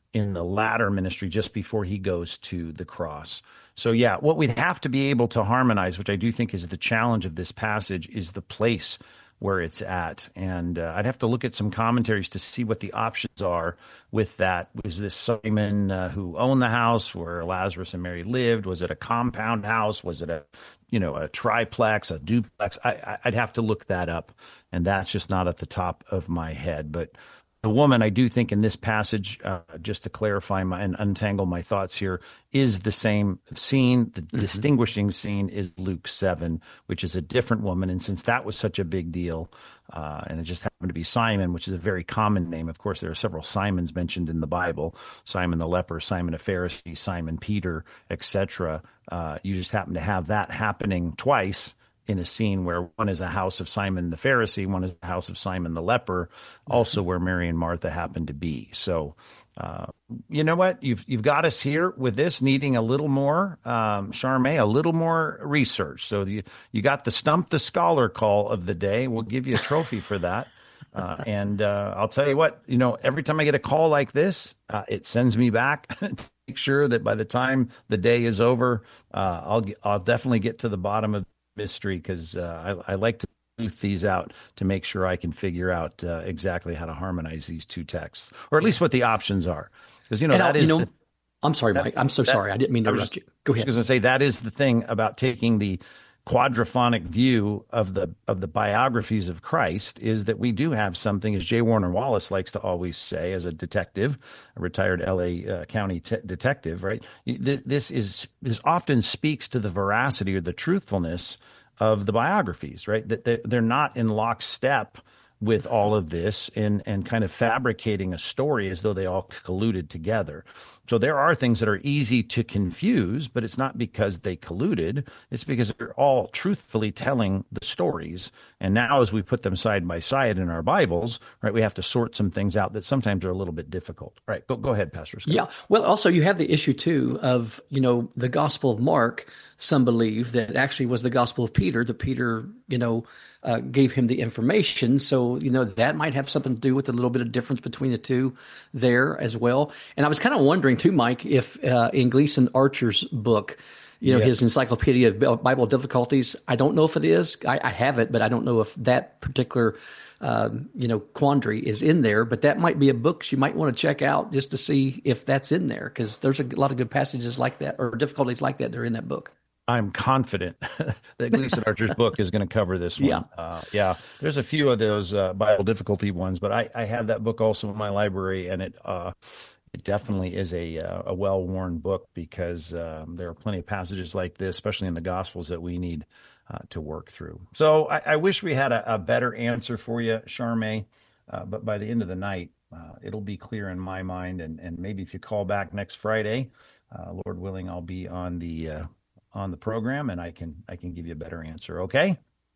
Speaker 2: in the latter ministry just before he goes to the cross. So yeah, what we'd have to be able to harmonize, which I do think is the challenge of this passage, is the place where it's at. And uh, I'd have to look at some commentaries to see what the options are with that. Was this Simon uh, who owned the house where Lazarus and Mary lived? Was it a compound house? Was it a, you know, a triplex, a duplex? I, I'd have to look that up. And that's just not at the top of my head. But the woman, I do think in this passage, uh, just to clarify my, and untangle my thoughts here, is the same scene. The mm-hmm. distinguishing scene is Luke seven, which is a different woman. And since that was such a big deal, uh, and it just happened to be Simon, which is a very common name. Of course, there are several Simons mentioned in the Bible: Simon the leper, Simon a Pharisee, Simon Peter, et cetera. Uh, you just happen to have that happening twice in a scene where one is a house of Simon the Pharisee, one is the house of Simon the leper, also where Mary and Martha happen to be. So, uh, you know what? You've you've got us here with this needing a little more, um, Charmaine, a little more research. So you, you got the Stump the Scholar call of the day. We'll give you a trophy for that. Uh, and uh, I'll tell you what, you know, every time I get a call like this, uh, it sends me back to make sure that by the time the day is over, uh, I'll I'll definitely get to the bottom of mystery, because uh, I, I like to sleuth these out to make sure I can figure out uh, exactly how to harmonize these two texts, or at least what the options are. Because, you know, and that is, you know, the,
Speaker 3: I'm sorry, Mike. I'm so that, sorry. I didn't mean to interrupt you. Go ahead.
Speaker 2: I was going to say that is the thing about taking the quadraphonic view of the of the biographies of Christ, is that we do have something, as J. Warner Wallace likes to always say, as a detective, a retired L A uh, County t- detective, right? This, this is this often speaks to the veracity or the truthfulness of the biographies, right? That they're, they're not in lockstep with all of this and and kind of fabricating a story as though they all colluded together. So there are things that are easy to confuse, but it's not because they colluded. It's because they're all truthfully telling the stories. And now as we put them side by side in our Bibles, right, we have to sort some things out that sometimes are a little bit difficult. All right, go, go ahead, Pastor Scott.
Speaker 3: Yeah, well, also you have the issue, too, of, you know, the Gospel of Mark. Some believe that actually was the Gospel of Peter, that Peter, you know, uh, gave him the information. So, you know, that might have something to do with a little bit of difference between the two there as well. And I was kind of wondering, too, Mike, if uh, in Gleason Archer's book, you know, yes. his Encyclopedia of Bible Difficulties, I don't know if it is. I, I have it, but I don't know if that particular, uh, you know, quandary is in there. But that might be a book you might want to check out just to see if that's in there, because there's a lot of good passages like that, or difficulties like that that are in that book.
Speaker 2: I'm confident that Gleason Archer's book is going to cover this one.
Speaker 3: Yeah.
Speaker 2: Uh, yeah. There's a few of those uh, Bible difficulty ones, but I, I have that book also in my library, and it uh, it definitely is a uh, a well-worn book, because um, there are plenty of passages like this, especially in the Gospels, that we need uh, to work through. So I, I wish we had a, a better answer for you, Charmaine, uh, but by the end of the night, uh, it'll be clear in my mind, and, and maybe if you call back next Friday, uh, Lord willing, I'll be on the uh, on the program, and I can I can give you a better answer. Okay?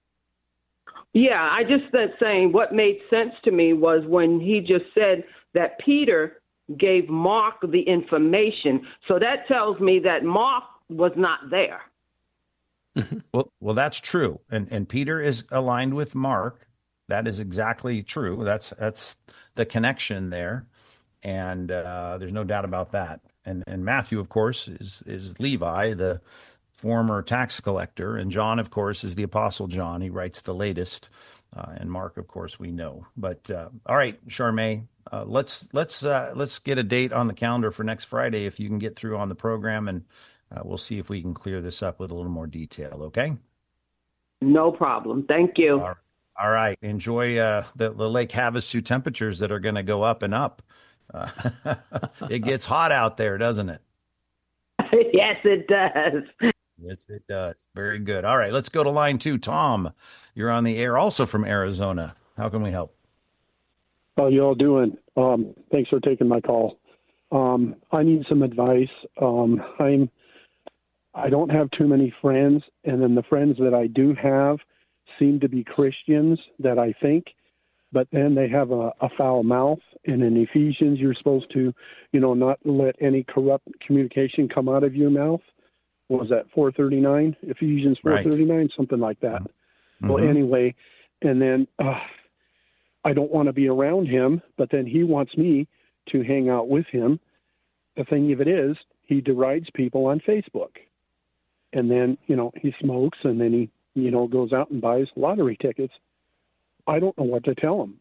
Speaker 11: Yeah, I just that saying what made sense to me was when he just said that Peter gave Mark the information. So that tells me that Mark was not there.
Speaker 2: Well, well, that's true, and and Peter is aligned with Mark. That is exactly true. That's that's the connection there, and uh, there's no doubt about that. And and Matthew, of course, is is Levi, the former tax collector, and John, of course, is the Apostle John. He writes the latest, uh, and Mark, of course, we know. But uh, all right, Charmaine, uh, let's let's uh, let's get a date on the calendar for next Friday if you can get through on the program, and uh, we'll see if we can clear this up with a little more detail. Okay?
Speaker 11: No problem. Thank you.
Speaker 2: All right. All right. Enjoy uh, the, the Lake Havasu temperatures that are going to go up and up. Uh, it gets hot out there, doesn't it?
Speaker 11: Yes, it does.
Speaker 2: Yes, it does. Very good. All right, let's go to line two. Tom, you're on the air, also from Arizona. How can we help?
Speaker 12: How you all doing? Um, thanks for taking my call. Um, I need some advice. Um, I'm, I don't have too many friends, and then the friends that I do have seem to be Christians that I think, but then they have a, a foul mouth. And in Ephesians, you're supposed to, you know, not let any corrupt communication come out of your mouth. What was that, four thirty-nine? Ephesians four thirty-nine, right. Something like that. Mm-hmm. Well, anyway, and then uh, I don't want to be around him, but then he wants me to hang out with him. the thing of it is, he derides people on Facebook. And then, you know, he smokes, and then he, you know, goes out and buys lottery tickets. I don't know what to tell him.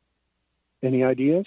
Speaker 12: Any ideas?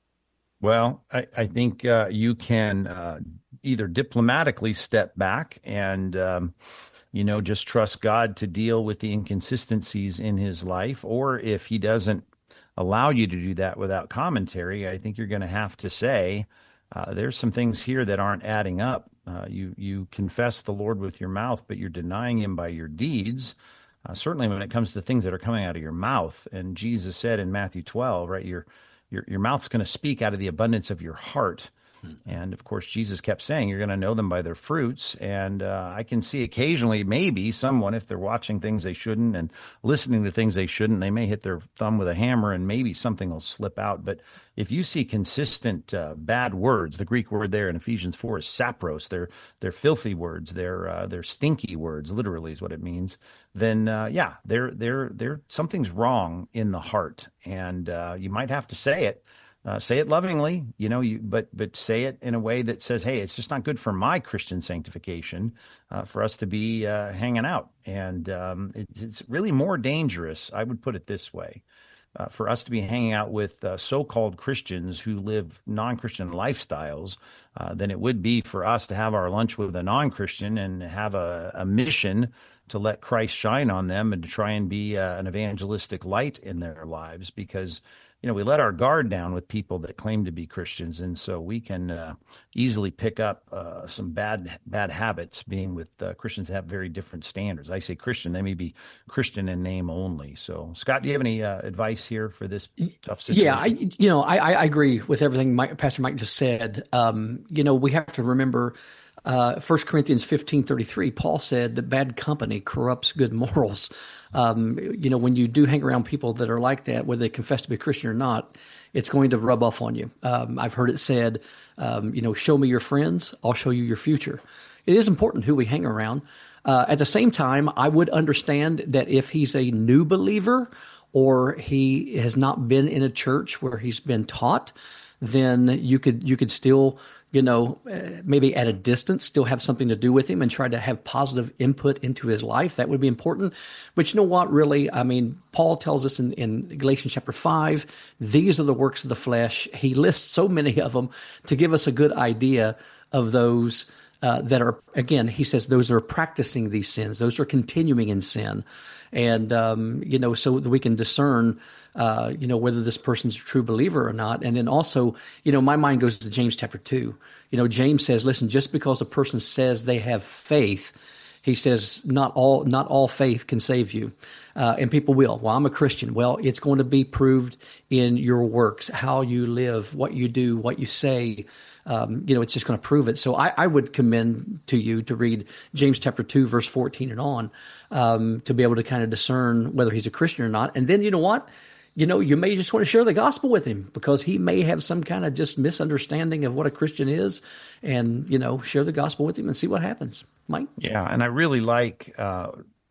Speaker 2: Well, I, I think uh, you can uh, either diplomatically step back and, um, you know, just trust God to deal with the inconsistencies in his life. Or if he doesn't allow you to do that without commentary, I think you're going to have to say, uh, there's some things here that aren't adding up. Uh, you you confess the Lord with your mouth, but you're denying him by your deeds. Uh, certainly when it comes to things that are coming out of your mouth. And Jesus said in Matthew twelve, right, your your your mouth's going to speak out of the abundance of your heart. And of course, Jesus kept saying, you're going to know them by their fruits. And uh, I can see occasionally maybe someone, if they're watching things they shouldn't and listening to things they shouldn't, they may hit their thumb with a hammer and maybe something will slip out. But if you see consistent uh, bad words, the Greek word there in Ephesians four is sapros, they're, they're filthy words, they're, uh, they're stinky words, literally is what it means, then uh, yeah, they're, they're, they're, something's wrong in the heart. And uh, you might have to say it. Uh, say it lovingly, you know, you, but but say it in a way that says, hey, it's just not good for my Christian sanctification uh, for us to be uh, hanging out. And um, it, it's really more dangerous, I would put it this way, uh, for us to be hanging out with uh, so-called Christians who live non-Christian lifestyles uh, than it would be for us to have our lunch with a non-Christian and have a, a mission to let Christ shine on them and to try and be uh, an evangelistic light in their lives, because you know, we let our guard down with people that claim to be Christians, and so we can uh, easily pick up uh, some bad bad habits being with uh, Christians that have very different standards. I say Christian, they may be Christian in name only. So, Scott, do you have any uh, advice here for this tough situation?
Speaker 3: Yeah, I, you know, I, I agree with everything Mike, Pastor Mike just said. Um, you know, we have to remember uh, First Corinthians fifteen thirty-three, Paul said that bad company corrupts good morals. Um, you know, when you do hang around people that are like that, whether they confess to be a Christian or not, it's going to rub off on you. Um, I've heard it said, um, you know, show me your friends, I'll show you your future. It is important who we hang around. Uh, at the same time, I would understand that if he's a new believer or he has not been in a church where he's been taught, then you could you could still, you know, uh, maybe at a distance, still have something to do with him and try to have positive input into his life. That would be important. But you know what, really, I mean, Paul tells us in, in Galatians chapter five, these are the works of the flesh. He lists so many of them to give us a good idea of those uh, that are, again, he says those are practicing these sins. Those are continuing in sin. And, um, you know, so that we can discern, uh, you know, whether this person's a true believer or not. And then also, you know, my mind goes to James chapter two. You know, James says, listen, just because a person says they have faith, he says, not all, not all faith can save you. Uh, and people will. Well, I'm a Christian. Well, it's going to be proved in your works, how you live, what you do, what you say. Um, you know, it's just going to prove it. So I, I would commend to you to read James chapter two, verse fourteen and on, um, to be able to kind of discern whether he's a Christian or not. And then, you know what? You know, you may just want to share the gospel with him because he may have some kind of just misunderstanding of what a Christian is, and, you know, share the gospel with him and see what happens. Mike?
Speaker 2: Yeah. And I really like, uh,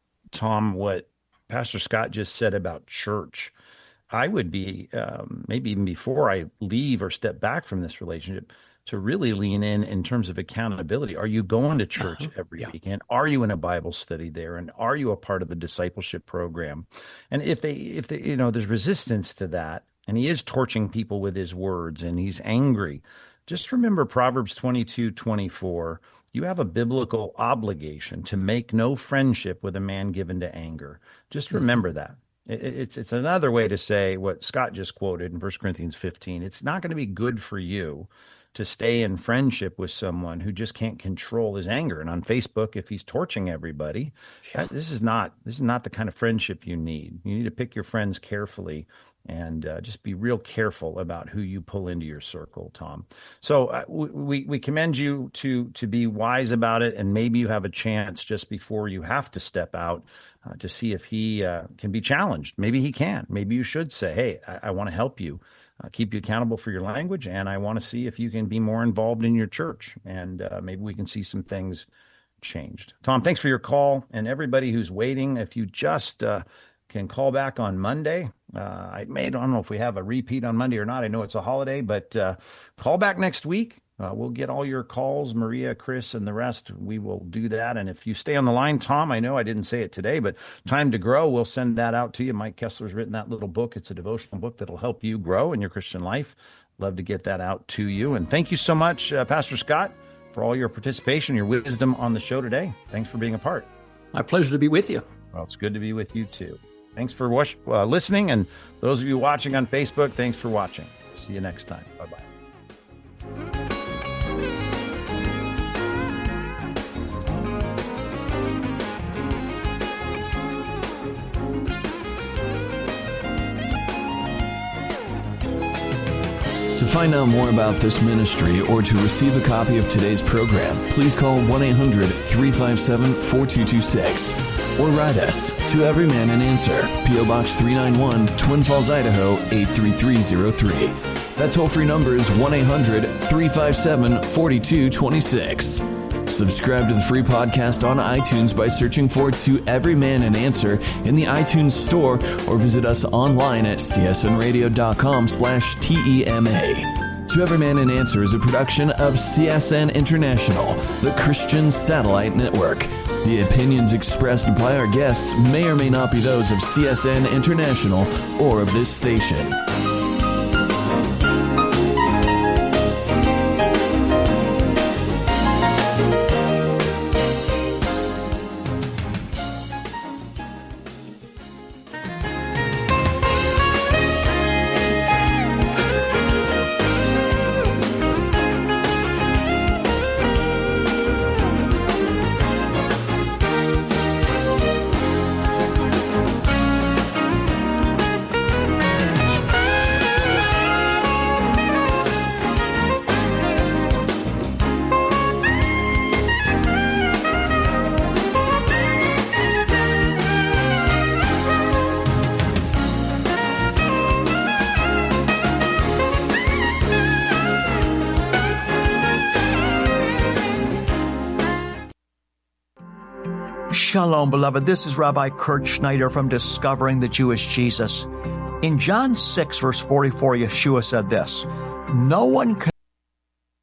Speaker 2: Tom, what Pastor Scott just said about church. I would be, um, maybe even before I leave or step back from this relationship, to really lean in in terms of accountability. Are you going to church every yeah. weekend? Are you in a Bible study there? And are you a part of the discipleship program? And if they, if they, you know, there's resistance to that, and he is torching people with his words and he's angry, just remember Proverbs twenty-two twenty-four. You have a biblical obligation to make no friendship with a man given to anger. Just remember mm-hmm. that. It's it's another way to say what Scott just quoted in First Corinthians fifteen. It's not going to be good for you to stay in friendship with someone who just can't control his anger. And on Facebook, if he's torching everybody, that, this is not this is not the kind of friendship you need. You need to pick your friends carefully and uh, just be real careful about who you pull into your circle, Tom. So uh, we we commend you to to be wise about it, and maybe you have a chance just before you have to step out uh, to see if he uh, can be challenged. Maybe he can. Maybe you should say, hey, I, I want to help you. Uh, keep you accountable for your language, and I want to see if you can be more involved in your church, and uh, maybe we can see some things changed. Tom, thanks for your call, and everybody who's waiting, if you just uh, can call back on Monday. Uh, I may, I don't know if we have a repeat on Monday or not. I know it's a holiday, but uh, call back next week. Uh, we'll get all your calls, Maria, Chris, and the rest. We will do that. And if you stay on the line, Tom, I know I didn't say it today, but Time to Grow, we'll send that out to you. Mike Kessler's written that little book. It's a devotional book that'll help you grow in your Christian life. Love to get that out to you. And thank you so much, uh, Pastor Scott, for all your participation, your wisdom on the show today. Thanks for being a part.
Speaker 3: My pleasure to be with you.
Speaker 2: Well, it's good to be with you, too. Thanks for watch, uh, listening. And those of you watching on Facebook, thanks for watching. See you next time. Bye-bye.
Speaker 1: To find out more about this ministry or to receive a copy of today's program, please call one eight hundred three five seven four two two six or write us to Every Man an Answer, P O Box three ninety-one, Twin Falls, Idaho eight three three zero three. That toll-free number is one eight hundred three five seven four two two six. Subscribe to the free podcast on iTunes by searching for To Every Man an Answer in the iTunes store or visit us online at c s n radio dot com slash T E M A. To Every Man an Answer is a production of C S N International, the Christian Satellite Network. The opinions expressed by our guests may or may not be those of C S N International or of this station.
Speaker 13: Shalom, beloved. This is Rabbi Kurt Schneider from Discovering the Jewish Jesus. In John six, verse forty-four, Yeshua said this, "No one can